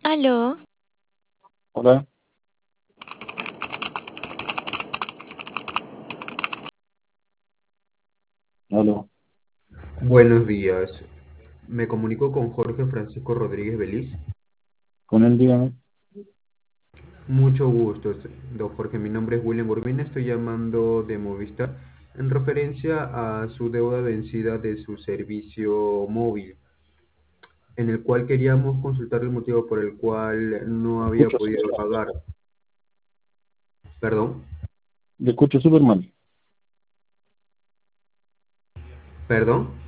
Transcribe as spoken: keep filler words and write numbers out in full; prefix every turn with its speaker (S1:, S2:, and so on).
S1: Aló,
S2: Hola, aló.
S3: Buenos días. Me comunico con Jorge Francisco Rodríguez Beliz.
S2: Con él, dígame.
S3: Mucho gusto, don Jorge. Mi nombre es William Urbina. Estoy llamando de Movistar en referencia a su deuda vencida de su servicio móvil, en el cual queríamos consultar el motivo por el cual no
S2: Le
S3: había
S2: escucho súper
S3: podido
S2: mal.
S3: pagar. Perdón,
S2: Le escucho súper mal.
S3: perdón.